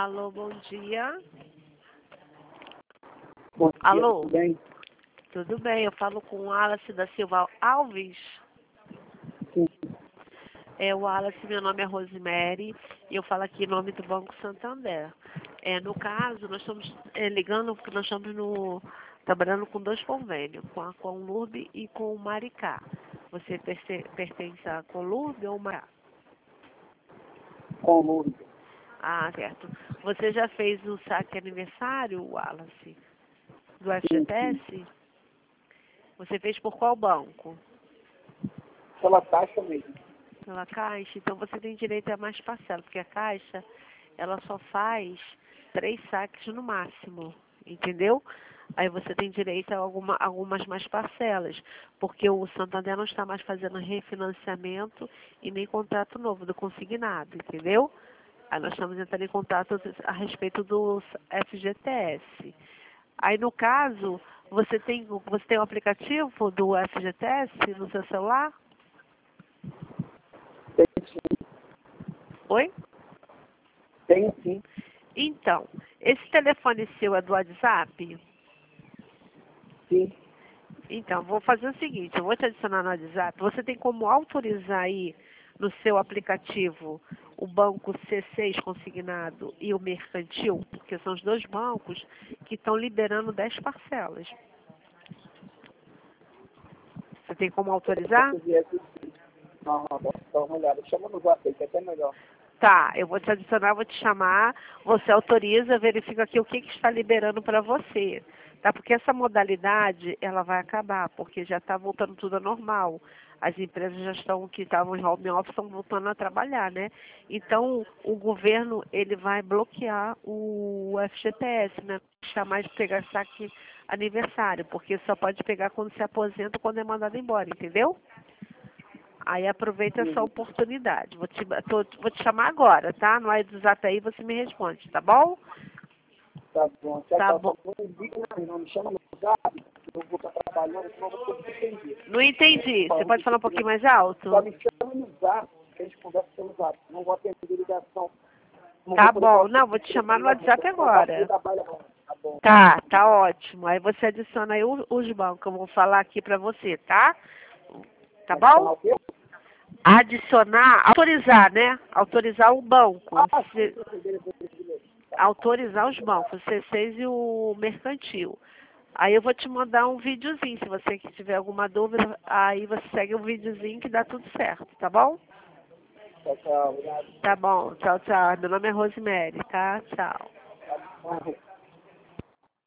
Alô, bom dia. Bom dia, Alô? tudo bem? Tudo bem, eu falo com o Wallace da Silva Alves. Sim. O Wallace, meu nome é Rosemary e eu falo aqui em nome do Banco Santander. No caso, nós estamos ligando porque nós estamos trabalhando com 2 convênios, com a Conlurb e com o Maricá. Você pertence à Conlurb ou Maricá? Com o Lula. Ah, certo. Você já fez o saque aniversário, Wallace, do Sim. FGTS? Você fez por qual banco? Pela taxa mesmo. Pela Caixa? Então você tem direito a mais parcelas, porque a Caixa, ela só faz 3 saques no máximo, entendeu? Aí você tem direito a algumas mais parcelas, porque o Santander não está mais fazendo refinanciamento e nem contrato novo do consignado, entendeu? Aí nós estamos entrando em contato a respeito do FGTS. Aí no caso, você tem o aplicativo do FGTS no seu celular? Tem sim. Oi? Tem sim. Então, esse telefone seu é do WhatsApp? Sim. Então, vou fazer o seguinte, eu vou te adicionar no WhatsApp. Você tem como autorizar aí no seu aplicativo o banco C6 consignado e o mercantil? Porque são os 2 bancos que estão liberando 10 parcelas. Você tem como autorizar? Se vier tudo sim. Vou dar uma olhada. Chama no WhatsApp, que é até melhor. Tá, eu vou te adicionar, vou te chamar, você autoriza, verifica aqui o que está liberando para você, tá? Porque essa modalidade, ela vai acabar, porque já está voltando tudo ao normal. As empresas já estão, que estavam em home office, estão voltando a trabalhar, né? Então, o governo, ele vai bloquear o FGTS, né? Não deixar mais de pegar saque aniversário, porque só pode pegar quando se aposenta ou quando é mandado embora, entendeu? Aí aproveita essa Sim. oportunidade. Vou te chamar agora, tá? No WhatsApp aí você me responde, tá bom? Tá bom. Tchau, Tá tchau. bom. Só não liga, não me chama no WhatsApp. Eu vou estar trabalhando, senão eu vou ter que entender. Não entendi. Você pode falar um pouquinho mais Só alto? me chama no WhatsApp, que a gente conversa pelo WhatsApp. Não vou atender ligação. Não Tá vou poder bom. falar Não, por vou te chamar telefone, no não. WhatsApp No WhatsApp ele agora. trabalha não. Tá bom. Tá ótimo. Aí você adiciona aí os bancos. Eu vou falar aqui pra você, tá? Tá bom? Adicionar o quê? Adicionar, autorizar, né? Autorizar o banco. Ah, sim, beleza. Autorizar os bancos, o C6 e o mercantil. Aí eu vou te mandar um videozinho, se você que tiver alguma dúvida, aí você segue o videozinho que dá tudo certo, tá bom? Tchau, tchau. Obrigado. Tá bom, tchau, tchau. Meu nome é Rosemary, tá? Tchau. Tá bom.